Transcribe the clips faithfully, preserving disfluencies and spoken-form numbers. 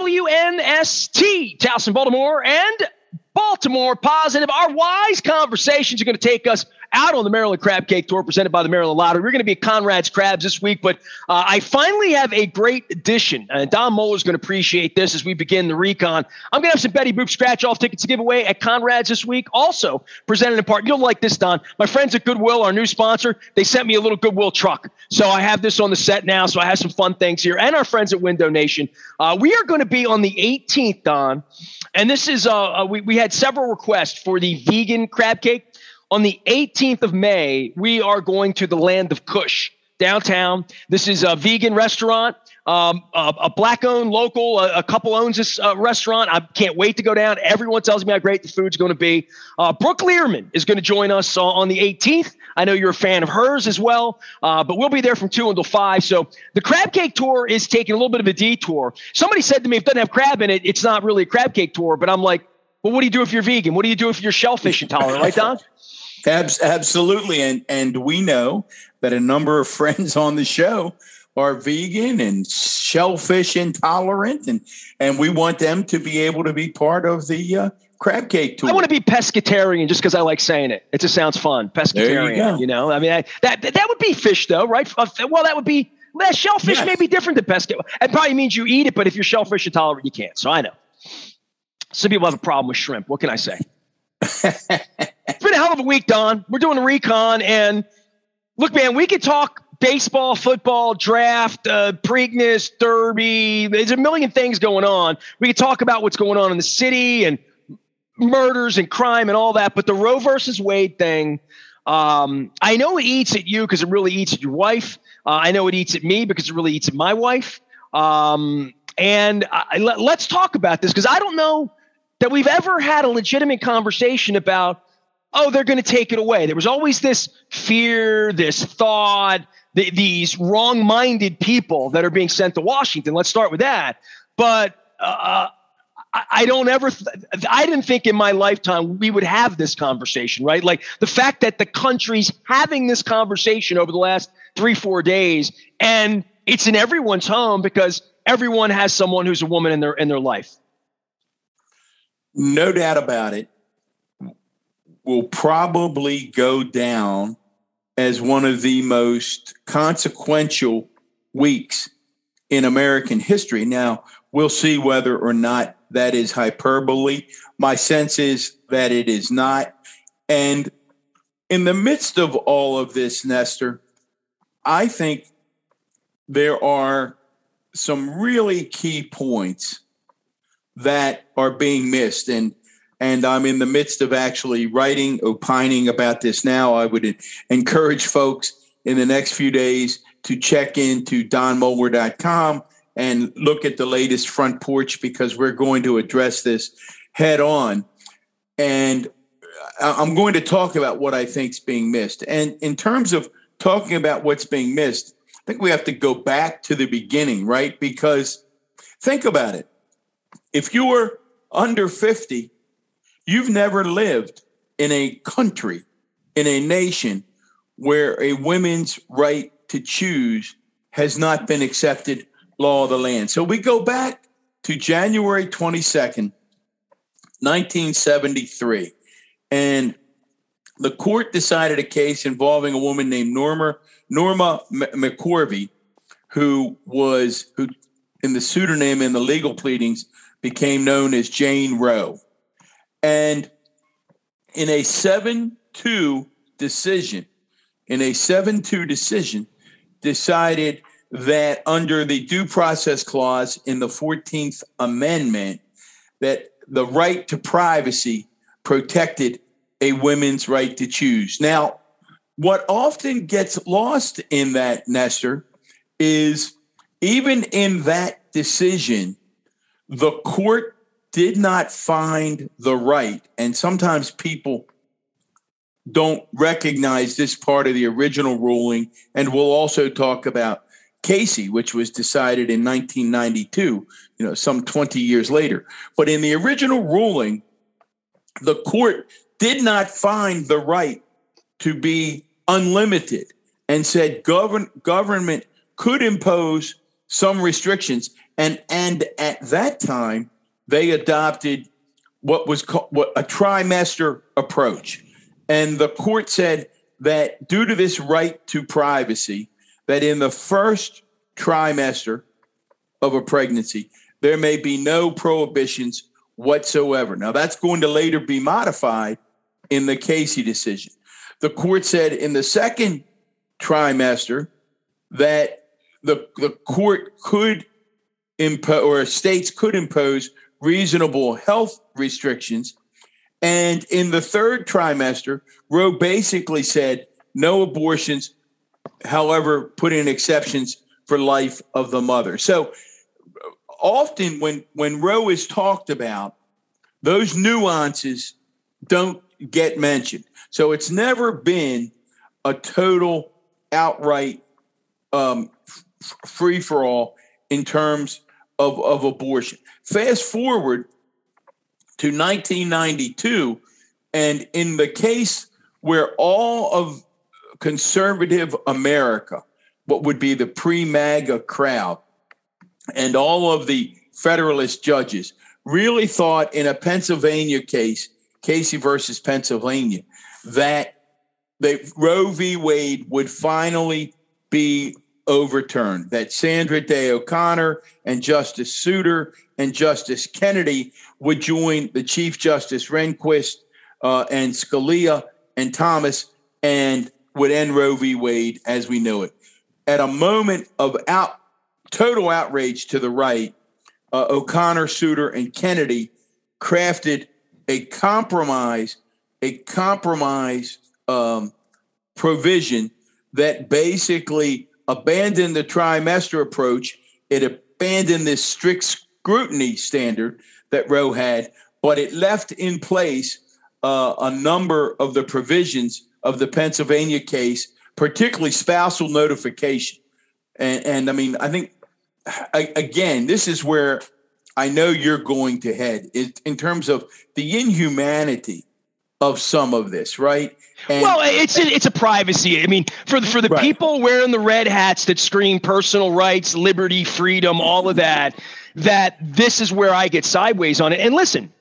W N S T, Towson, Baltimore, and Baltimore Positive. Our wise conversations are going to take us out on the Maryland Crab Cake Tour presented by the Maryland Lottery. We're going to be at Conrad's Crabs this week, but uh, I finally have a great addition. And Don Moeller is going to appreciate this as we begin the recon. I'm going to have some Betty Boop scratch-off tickets to give away at Conrad's this week. Also presented in part, you'll like this, Don. My friends at Goodwill, our new sponsor, they sent me a little Goodwill truck. So I have this on the set now, so I have some fun things here. And our friends at Window Nation. Uh, we are going to be on the eighteenth, Don. And this is, uh, uh, we, we had several requests for the vegan crab cake. On the eighteenth of May, we are going to the Land of Kush downtown. This is a vegan restaurant, um, a, a black-owned local. A, a couple owns this uh, restaurant. I can't wait to go down. Everyone tells me how great the food's going to be. Uh, Brooke Learman is going to join us uh, on the eighteenth. I know you're a fan of hers as well, uh, but we'll be there from two until five. So the Crab Cake Tour is taking a little bit of a detour. Somebody said to me, if it doesn't have crab in it, it's not really a Crab Cake Tour. But I'm like, well, what do you do if you're vegan? What do you do if you're shellfish intolerant, right, Don? Absolutely. And and we know that a number of friends on the show are vegan and shellfish intolerant, and, and we want them to be able to be part of the uh, crab cake tour. I want to be pescatarian just because I like saying it. It just sounds fun. Pescatarian, you, you know? I mean, I, that that would be fish, though, right? Well, that would be well, – shellfish yes. may be different than pesca. It probably means you eat it, but if you're shellfish intolerant, you can't. So I know. Some people have a problem with shrimp. What can I say? It's been a hell of a week, Don. We're doing a recon, and look, man, we could talk baseball, football, draft, uh, Preakness, Derby. There's a million things going on. We could talk about what's going on in the city and murders and crime and all that, but the Roe versus Wade thing, um, I know it eats at you because it really eats at your wife. Uh, I know it eats at me because it really eats at my wife. Um, and I, let, let's talk about this because I don't know that we've ever had a legitimate conversation about, oh, they're going to take it away. There was always this fear, this thought, th- these wrong-minded people that are being sent to Washington. Let's start with that. But uh, I, I don't ever th- – I didn't think in my lifetime we would have this conversation, right? Like the fact that the country's having this conversation over the last three, four days, and it's in everyone's home because everyone has someone who's a woman in their in their life. No doubt about it, will probably go down as one of the most consequential weeks in American history. Now, we'll see whether or not that is hyperbole. My sense is that it is not. And in the midst of all of this, Nestor, I think there are some really key points that are being missed. And and I'm in the midst of actually writing, opining about this now. I would encourage folks in the next few days to check into don moeller dot com and look at the latest Front Porch because we're going to address this head on. And I'm going to talk about what I think is being missed. And in terms of talking about what's being missed, I think we have to go back to the beginning, right? Because think about it. If you were under fifty, you've never lived in a country, in a nation where a woman's right to choose has not been accepted law of the land. So we go back to January twenty-second, nineteen seventy-three, and the court decided a case involving a woman named Norma Norma McCorvey, who was who in the pseudonym in the legal pleadings became known as Jane Roe. And in a seven two decision, in a seven two decision, decided that under the Due Process Clause in the fourteenth Amendment, that the right to privacy protected a woman's right to choose. Now, what often gets lost in that, Nestor, is even in that decision, the court did not find the right, and sometimes people don't recognize this part of the original ruling, and we'll also talk about Casey, which was decided in nineteen ninety-two, you know, some twenty years later. But in the original ruling, the court did not find the right to be unlimited and said govern, government could impose some restrictions. And, and at that time, they adopted what was called what, a trimester approach. And the court said that due to this right to privacy, that in the first trimester of a pregnancy, there may be no prohibitions whatsoever. Now, that's going to later be modified in the Casey decision. The court said in the second trimester that the, the court could impose, or states could impose reasonable health restrictions. And in the third trimester, Roe basically said no abortions, however, put in exceptions for life of the mother. So often when, when Roe is talked about, those nuances don't get mentioned. So it's never been a total outright um, f- free-for-all in terms of, of abortion. Fast forward to nineteen ninety-two, and in the case where all of conservative America, what would be the pre-MAGA crowd, and all of the Federalist judges really thought in a Pennsylvania case, Casey versus Pennsylvania, that the Roe v. Wade would finally be overturned, that Sandra Day O'Connor and Justice Souter and Justice Kennedy would join the Chief Justice Rehnquist uh, and Scalia and Thomas and would end Roe v. Wade as we know it. At a moment of out, total outrage to the right, uh, O'Connor, Souter, and Kennedy crafted a compromise, a compromise um, provision that basically abandoned the trimester approach. It abandoned this strict scrutiny standard that Roe had, but it left in place uh, a number of the provisions of the Pennsylvania case, particularly spousal notification. And, and I mean, I think, I, again, this is where I know you're going to head is in terms of the inhumanity of some of this, right? And, well, it's a, it's a privacy. I mean, for the, for the right. people wearing the red hats that scream personal rights, liberty, freedom, all of that, that this is where I get sideways on it. And listen,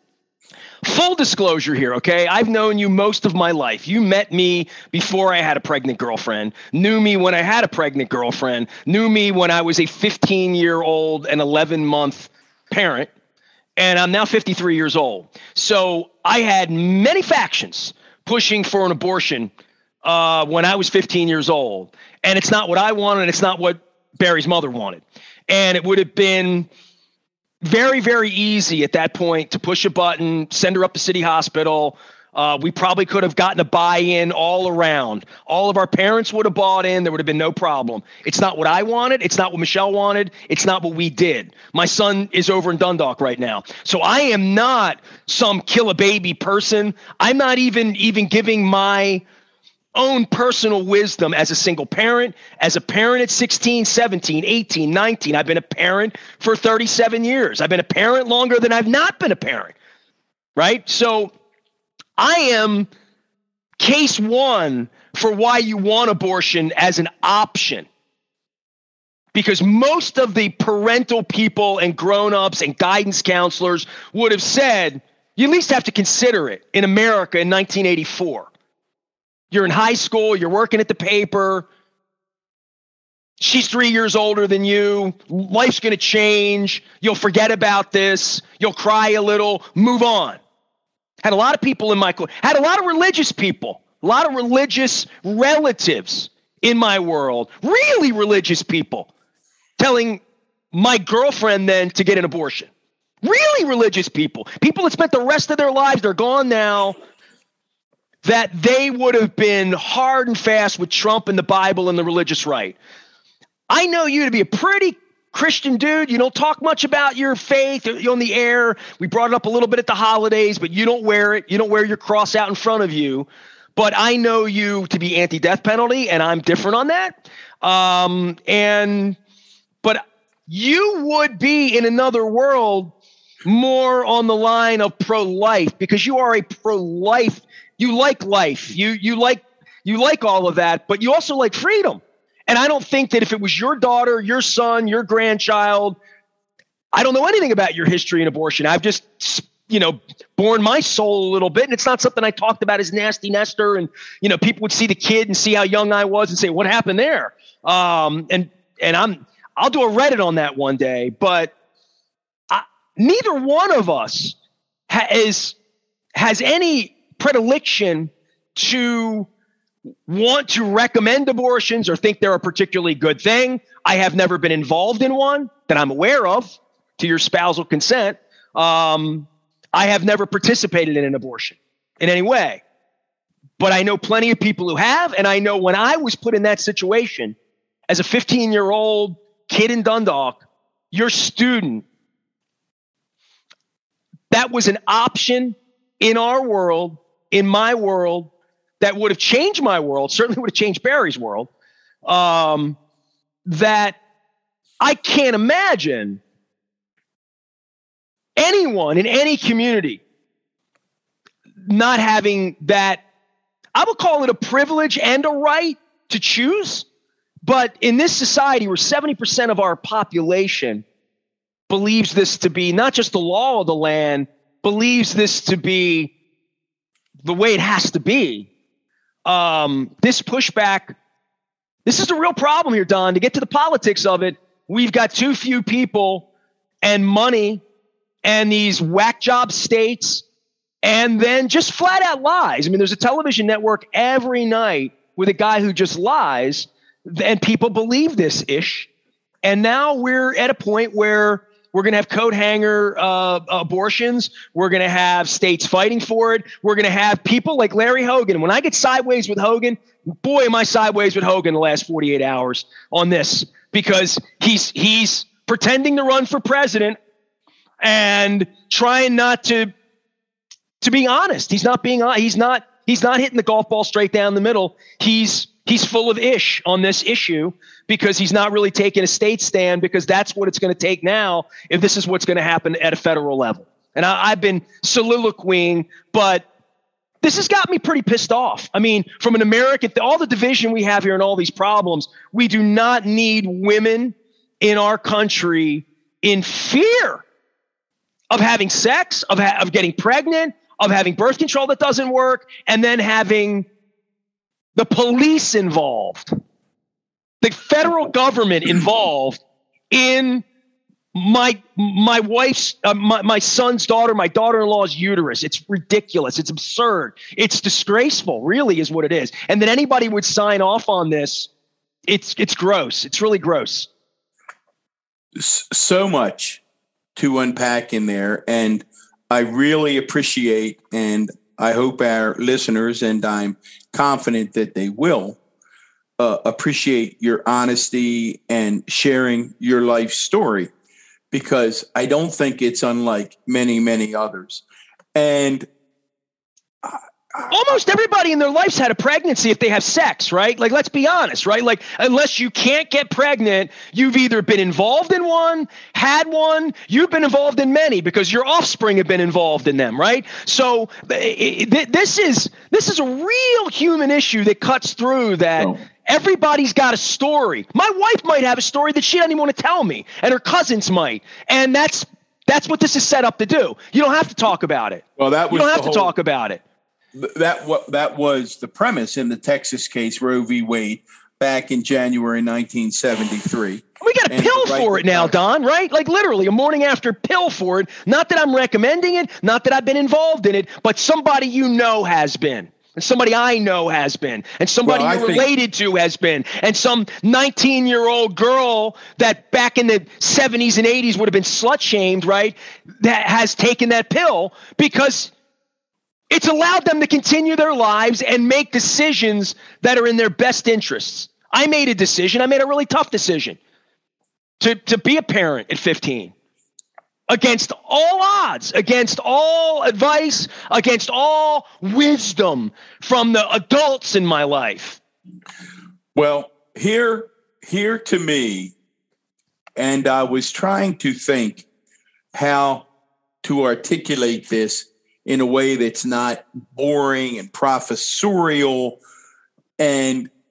full disclosure here, okay? I've known you most of my life. You met me before I had a pregnant girlfriend, knew me when I had a pregnant girlfriend, knew me when I was a fifteen-year-old and eleven-month parent, and I'm now fifty-three years old. So I had many factions pushing for an abortion uh, when I was fifteen years old. And it's not what I wanted, and it's not what Barry's mother wanted. And it would have been very, very easy at that point to push a button, send her up to City Hospital. Uh, we probably could have gotten a buy-in all around. All of our parents would have bought in. There would have been no problem. It's not what I wanted. It's not what Michelle wanted. It's not what we did. My son is over in Dundalk right now. So I am not some kill a baby person. I'm not even, even giving my own personal wisdom as a single parent, as a parent at sixteen, seventeen, eighteen, nineteen. I've been a parent for thirty-seven years. I've been a parent longer than I've not been a parent, right? So I am case one for why you want abortion as an option. Because most of the parental people and grown-ups and guidance counselors would have said, you at least have to consider it in America in nineteen eighty-four. You're in high school, you're working at the paper, she's three years older than you, life's going to change, you'll forget about this, you'll cry a little, move on. Had a lot of people in my, had a lot of religious people, a lot of religious relatives in my world, really religious people, telling my girlfriend then to get an abortion. Really religious people, people that spent the rest of their lives, they're gone now, that they would have been hard and fast with Trump and the Bible and the religious right. I know you to be a pretty Christian dude. You don't talk much about your faith. You're on the air. We brought it up a little bit at the holidays, but you don't wear it. You don't wear your cross out in front of you. But I know you to be anti-death penalty, and I'm different on that. Um, and but you would be in another world more on the line of pro-life because you are a pro-life. You like life. You you like you like all of that, but you also like freedom. And I don't think that if it was your daughter, your son, your grandchild, I don't know anything about your history in abortion. I've just, you know, born my soul a little bit. And it's not something I talked about as nasty Nestor. And, you know, people would see the kid and see how young I was and say, what happened there? Um, and, and I'm, I'll do a Reddit on that one day, but I, neither one of us ha- is, has any predilection to want to recommend abortions or think they're a particularly good thing. I have never been involved in one that I'm aware of, to your spousal consent. Um, I have never participated in an abortion in any way, but I know plenty of people who have. And I know when I was put in that situation as a fifteen year old kid in Dundalk, your student, that was an option in our world, in my world, that would have changed my world, certainly would have changed Barry's world, um, that I can't imagine anyone in any community not having that. I would call it a privilege and a right to choose. But in this society where seventy percent of our population believes this to be not just the law of the land, believes this to be the way it has to be, um, this pushback, this is a real problem here, Don. To get to the politics of it, we've got too few people and money and these whack job states, and then just flat out lies. I mean, there's a television network every night with a guy who just lies, and people believe this ish. And now we're at a point where we're going to have coat hanger uh, abortions. We're going to have states fighting for it. We're going to have people like Larry Hogan. When I get sideways with Hogan, boy, am I sideways with Hogan the last forty-eight hours on this, because he's he's pretending to run for president and trying not to to be honest. He's not being he's not he's not hitting the golf ball straight down the middle. He's he's full of ish on this issue because he's not really taking a state stand, because that's what it's going to take now if this is what's going to happen at a federal level. And I, I've been soliloquying, but this has got me pretty pissed off. I mean, from an American, all the division we have here and all these problems, we do not need women in our country in fear of having sex, of, ha- of getting pregnant, of having birth control that doesn't work, and then having the police involved, the federal government involved in my my wife's, uh, my, my son's daughter, my daughter-in-law's uterus. It's ridiculous. It's absurd. It's disgraceful, really, is what it is. And that anybody would sign off on this, it's it's gross. It's really gross. So much to unpack in there, and I really appreciate, and I hope our listeners, and I'm confident that they will, uh, appreciate your honesty and sharing your life story, because I don't think it's unlike many, many others. And I, almost everybody in their life's had a pregnancy if they have sex, right? Like, let's be honest, right? Like, unless you can't get pregnant, you've either been involved in one, had one, you've been involved in many because your offspring have been involved in them, right? So it, it, this is this is a real human issue that cuts through that. Oh. Everybody's got a story. My wife might have a story that she doesn't even want to tell me, and her cousins might. And that's that's what this is set up to do. You don't have to talk about it. Well, that was you don't have whole- to talk about it. That what that was the premise in the Texas case, Roe v. Wade, back in January nineteen seventy-three. We got a and pill for it now, Don, right? Like literally a morning after pill for it. Not that I'm recommending it, not that I've been involved in it, but somebody you know has been. And somebody I know has been. And somebody well, you're think- related to has been. And some nineteen-year-old girl that back in the seventies and eighties would have been slut-shamed, right, that has taken that pill because it's allowed them to continue their lives and make decisions that are in their best interests. I made a decision. I made a really tough decision to, to be a parent at fifteen. Against all odds, against all advice, against all wisdom from the adults in my life. Well, here, here to me, and I was trying to think how to articulate this in a way that's not boring and professorial. And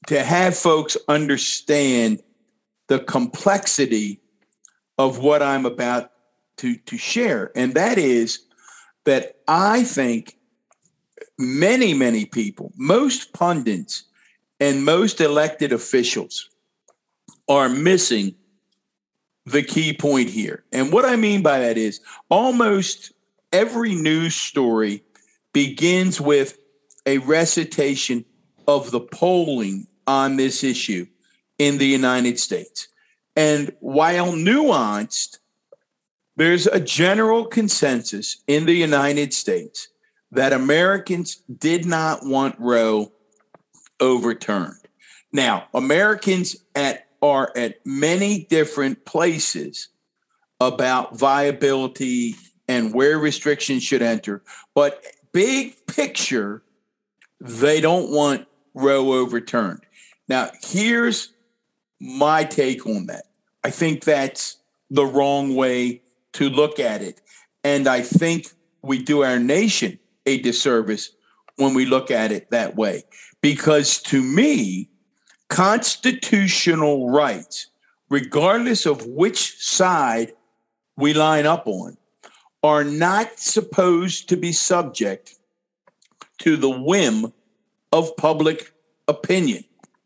to have folks understand the complexity of what I'm about to, to share. And that is that I think many, many people, most pundits and most elected officials are missing the key point here. And what I mean by that is almost every news story begins with a recitation of the polling on this issue in the United States. And while nuanced, there's a general consensus in the United States that Americans did not want Roe overturned. Now, Americans at are at many different places about viability and where restrictions should enter. But big picture, they don't want Roe overturned. Now, here's my take on that. I think that's the wrong way to look at it. And I think we do our nation a disservice when we look at it that way. Because to me, constitutional rights, regardless of which side we line up on, are not supposed to be subject to the whim of public opinion.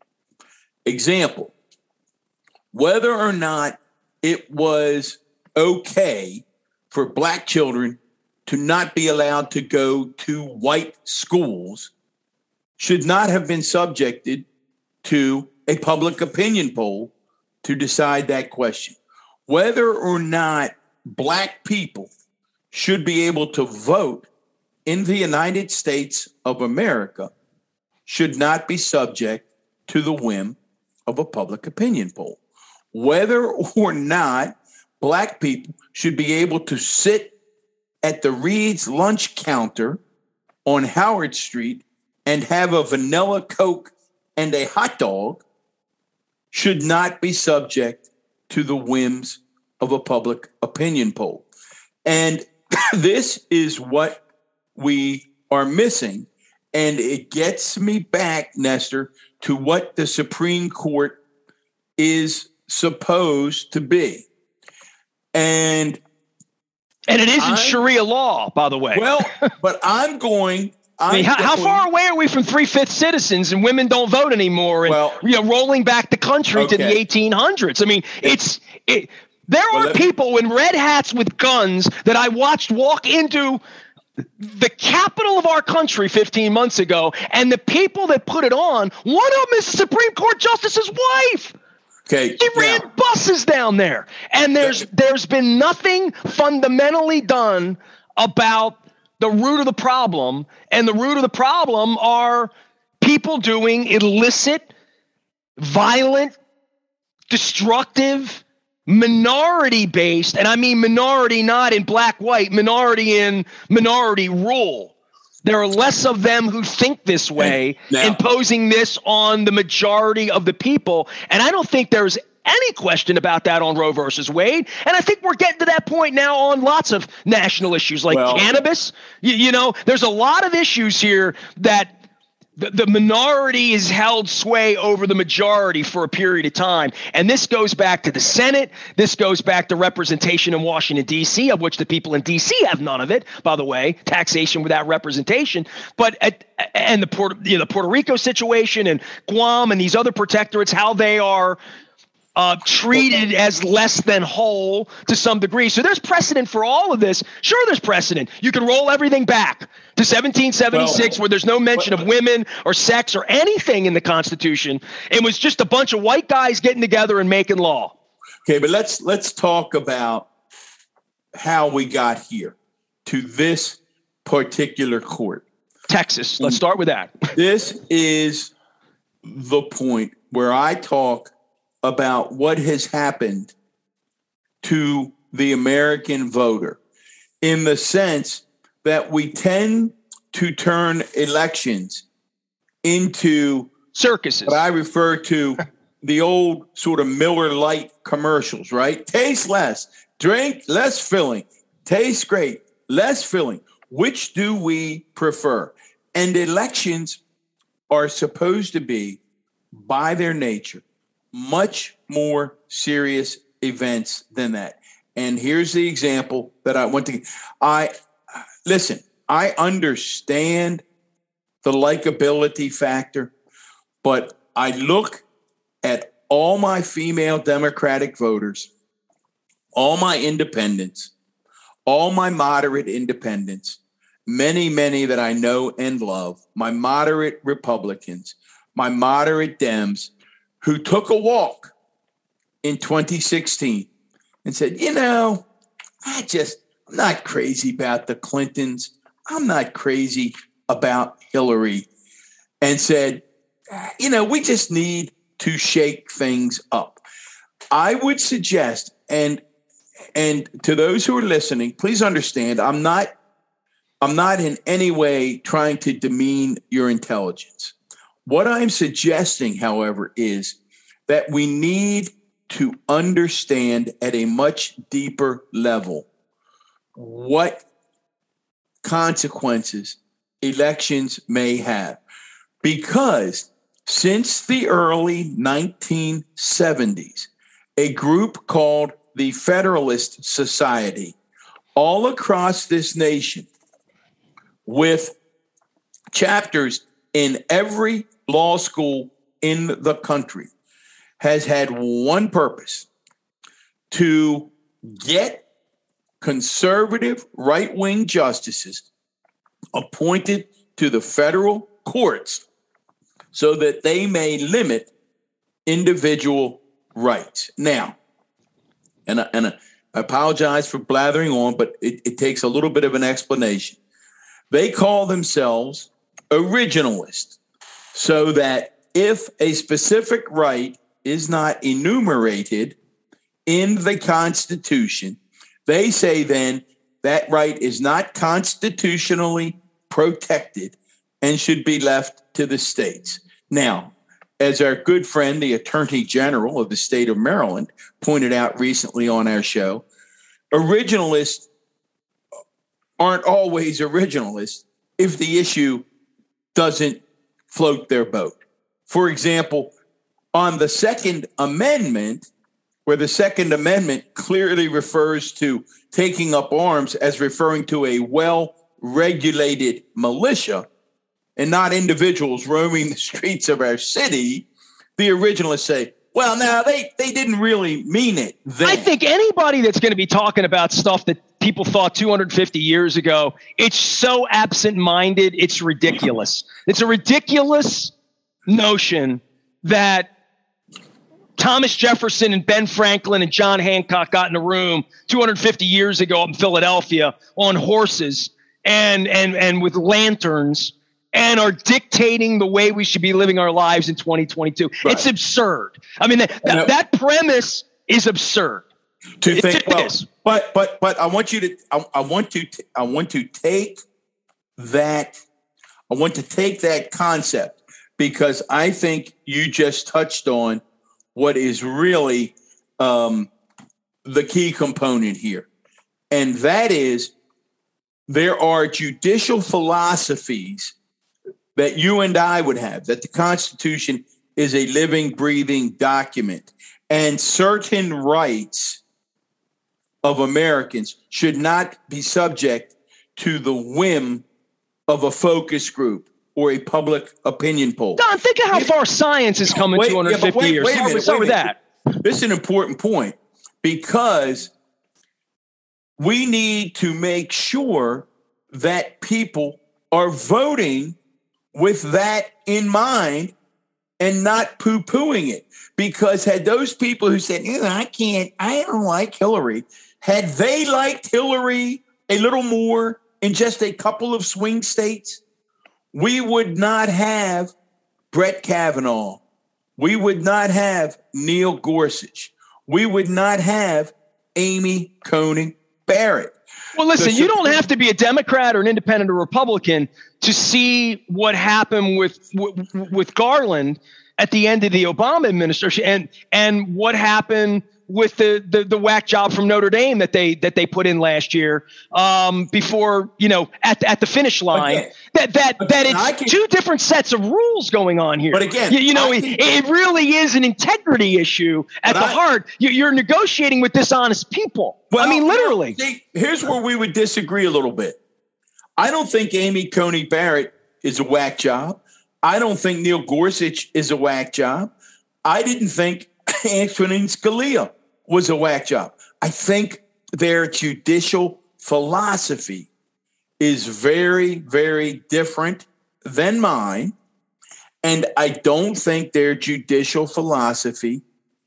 Example, whether or not it was okay for Black children to not be allowed to go to white schools should not have been subjected to a public opinion poll to decide that question. Whether or not Black people should be able to vote in the United States of America should not be subject to the whim of a public opinion poll. Whether or not Black people should be able to sit at the Reed's lunch counter on Howard Street and have a vanilla Coke and a hot dog should not be subject to the whims of a public opinion poll. And this is what we are missing. And it gets me back, Nestor, to what the Supreme Court is supposed to be. And and it isn't Sharia law, by the way. Well, but I'm going... I mean, how, how far away are we from three-fifths citizens and women don't vote anymore and well, you know, rolling back the country okay. to the eighteen hundreds? I mean, it's it, there well, are people in red hats with guns that I watched walk into the capital of our country fifteen months ago, and the people that put it on, one of them is Supreme Court Justice's wife. Okay, he ran now, buses down there, and there's there's been nothing fundamentally done about the root of the problem, and the root of the problem are people doing illicit, violent, destructive, minority-based, and I mean minority not in black-white, minority in minority rule. There are less of them who think this way, now, imposing this on the majority of the people, and I don't think there's any question about that on Roe versus Wade. And I think we're getting to that point now on lots of national issues like well, cannabis. You, you know, there's a lot of issues here that the, the minority is held sway over the majority for a period of time. And this goes back to the Senate. This goes back to representation in Washington, D C, of which the people in D C have none of it, by the way, taxation without representation. But at, and the Puerto, you know, the Puerto Rico situation and Guam and these other protectorates, how they are Uh, treated as less than whole to some degree. So there's precedent for all of this. Sure, there's precedent. You can roll everything back to seventeen seventy-six well, where there's no mention but, of women or sex or anything in the Constitution. It was just a bunch of white guys getting together and making law. Okay, but let's let's talk about how we got here to this particular court. Texas. Let's start with that. This is the point where I talk about what has happened to the American voter in the sense that we tend to turn elections into circuses. What I refer to the old sort of Miller Lite commercials, right? Taste less, drink less filling, taste great, less filling. Which do we prefer? And elections are supposed to be by their nature, much more serious events than that. And here's the example that I want to, I, listen, I understand the likability factor, but I look at all my female Democratic voters, all my independents, all my moderate independents, many, many that I know and love, my moderate Republicans, my moderate Dems, who took a walk in twenty sixteen and said, you know, I just, I'm not crazy about the Clintons. I'm not crazy about Hillary. And said, you know, we just need to shake things up. I would suggest, and and to those who are listening, please understand, I'm not I'm not in any way trying to demean your intelligence. What I'm suggesting, however, is that we need to understand at a much deeper level what consequences elections may have. Because since the early nineteen seventies, a group called the Federalist Society, all across this nation, with chapters in every law school in the country, has had one purpose: to get conservative right-wing justices appointed to the federal courts so that they may limit individual rights. Now, and I, and I apologize for blathering on, but it, it takes a little bit of an explanation. They call themselves originalists, so that if a specific right is not enumerated in the Constitution, they say then that right is not constitutionally protected and should be left to the states. Now, as our good friend, the Attorney General of the state of Maryland, pointed out recently on our show, originalists aren't always originalists if the issue doesn't float their boat. For example, on the Second Amendment, where the Second Amendment clearly refers to taking up arms as referring to a well-regulated militia and not individuals roaming the streets of our city, the originalists say, well, now they, they didn't really mean it then. I think anybody that's going to be talking about stuff that people thought two hundred fifty years ago, it's so absent-minded, it's ridiculous. It's a ridiculous notion that Thomas Jefferson and Ben Franklin and John Hancock got in a room two hundred fifty years ago in Philadelphia on horses and and and with lanterns and are dictating the way we should be living our lives in twenty twenty-two. Right. It's absurd. I mean, that, that, that premise is absurd. To it, think, it well, is. but but but I want you to I, I want to t- I want to take that I want to take that concept, because I think you just touched on what is really um, the key component here. And that is, there are judicial philosophies that you and I would have, that the Constitution is a living, breathing document, and certain rights of Americans should not be subject to the whim of a focus group or a public opinion poll. Don, think of how far science has come in wait, two hundred fifty yeah, wait, years. Wait a minute, Start with that. This is an important point, because we need to make sure that people are voting with that in mind and not poo-pooing it. Because had those people who said, I can't, I don't like Hillary, had they liked Hillary a little more in just a couple of swing states, we would not have Brett Kavanaugh. We would not have Neil Gorsuch. We would not have Amy Coney Barrett. Well, listen, you don't have to be a Democrat or an independent or Republican to see what happened with, with with Garland at the end of the Obama administration, and and what happened with the, the the whack job from Notre Dame that they that they put in last year um, before, you know, at at the finish line. Again, that that that it's can, two different sets of rules going on here. But again, you, you know, it, it really is an integrity issue at the I, heart. You, you're negotiating with dishonest people. Well, I mean, literally. See, here's where we would disagree a little bit. I don't think Amy Coney Barrett is a whack job. I don't think Neil Gorsuch is a whack job. I didn't think Antonin Scalia was a whack job. I think their judicial philosophy is very, very different than mine. And I don't think their judicial philosophy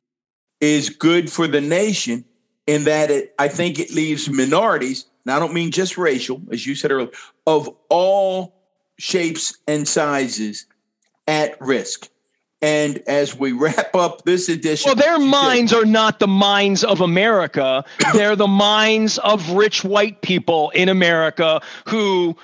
is good for the nation in that it, I think it leaves minorities, and I don't mean just racial, as you said earlier, of all shapes and sizes at risk. And as we wrap up this edition. Well, their minds are not the minds of America. They're the minds of rich white people in America who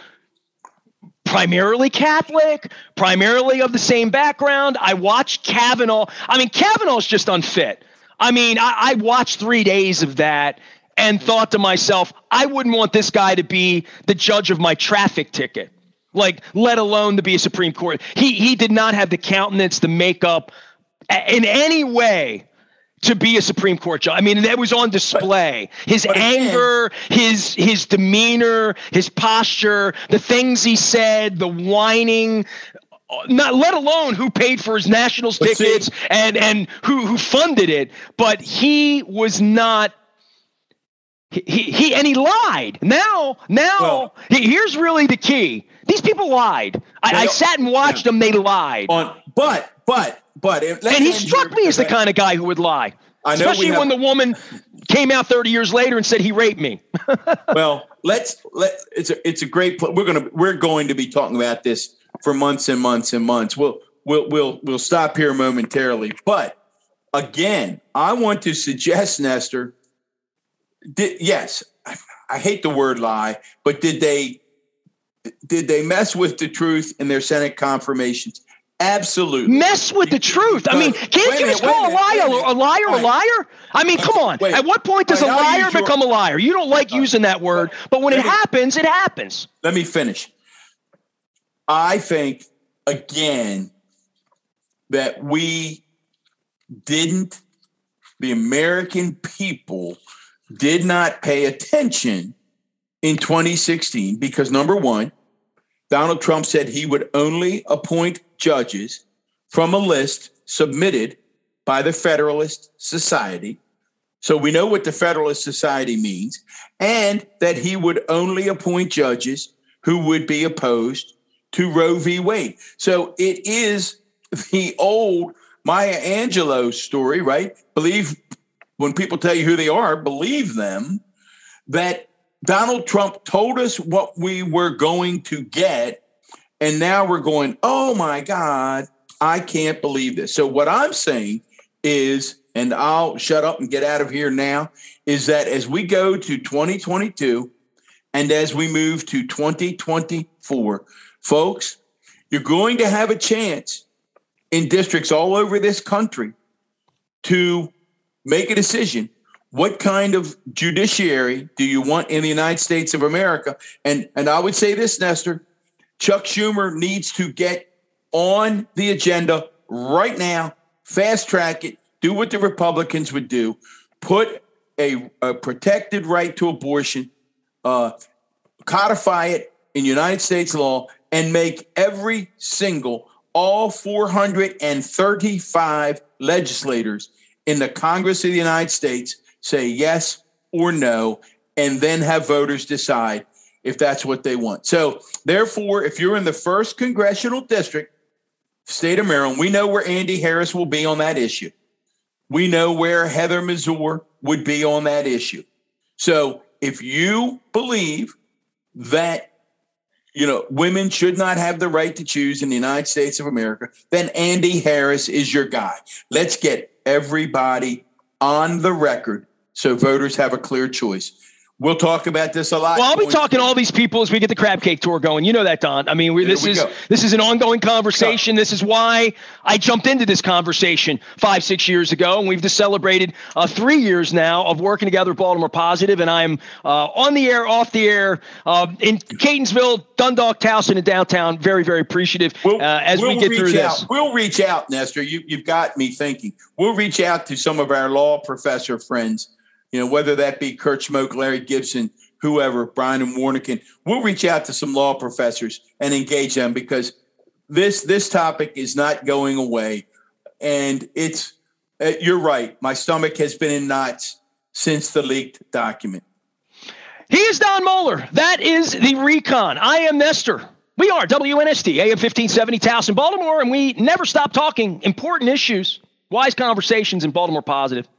primarily Catholic, primarily of the same background. I watched Kavanaugh. I mean, Kavanaugh's just unfit. I mean, I, I watched three days of that and thought to myself, I wouldn't want this guy to be the judge of my traffic ticket. Like, let alone to be a Supreme Court. He he did not have the countenance, the makeup in any way to be a Supreme Court judge. I mean, that was on display. His but anger, again, his his demeanor, his posture, the things he said, the whining, not let alone who paid for his Nationals tickets see, and and who who funded it. But he was not. He, he he and he lied. Now now well, here's really the key. These people lied. I, I sat and watched yeah. them. They lied. On, but but but if, and he struck me as the kind of guy who would lie. I know Especially have, when the woman came out thirty years later and said he raped me. Well, let's let it's a it's a great. We're gonna we're going to be talking about this for months and months and months. We'll we'll we'll we'll stop here momentarily. But again, I want to suggest, Nestor. Did, yes, I hate the word lie, but did they did they mess with the truth in their Senate confirmations? Absolutely. Mess with the truth. I mean, can't you just call a liar a liar a liar? I mean, come on. At what point does a liar become a liar? You don't like using that word, but when it happens, it happens. Let me finish. I think, again, that we didn't, the American people did not pay attention in twenty sixteen because, number one, Donald Trump said he would only appoint judges from a list submitted by the Federalist Society. So we know what the Federalist Society means, and that he would only appoint judges who would be opposed to Roe v. Wade. So it is the old Maya Angelou story, right? Believe when people tell you who they are, believe them, that Donald Trump told us what we were going to get, and now we're going, oh, my God, I can't believe this. So what I'm saying is, and I'll shut up and get out of here now, is that as we go to twenty twenty-two and as we move to twenty twenty-four, folks, you're going to have a chance in districts all over this country to make a decision. What kind of judiciary do you want in the United States of America? And and I would say this, Nestor, Chuck Schumer needs to get on the agenda right now, fast track it, do what the Republicans would do, put a, a protected right to abortion, uh, codify it in United States law, and make every single, all four hundred thirty-five legislators in the Congress of the United States say yes or no, and then have voters decide if that's what they want. So therefore, if you're in the first congressional district, state of Maryland, we know where Andy Harris will be on that issue. We know where Heather Mazur would be on that issue. So if you believe that, you know, women should not have the right to choose in the United States of America, then Andy Harris is your guy. Let's get everybody on the record so voters have a clear choice. We'll talk about this a lot. Well, I'll be talking to all these people as we get the crab cake tour going. You know that, Don. I mean, we, this we is go. this is an ongoing conversation. This is why I jumped into this conversation five, six years ago, and we've just celebrated uh, three years now of working together with Baltimore Positive, and I'm uh, on the air, off the air, uh, in Catonsville, Dundalk, Towson, and downtown. Very, very appreciative we'll, uh, as we'll we get through out. this. We'll reach out, Nestor. You, you've got me thinking. We'll reach out to some of our law professor friends, you know, whether that be Kurt Schmoke, Larry Gibson, whoever, Brian and Warnick. We'll reach out to some law professors and engage them, because this this topic is not going away. And it's uh, you're right. My stomach has been in knots since the leaked document. He is Don Moeller. That is the Recon. I am Nestor. We are W N S T, A M fifteen seventy, Towson, Baltimore, and we never stop talking important issues, wise conversations in Baltimore Positive.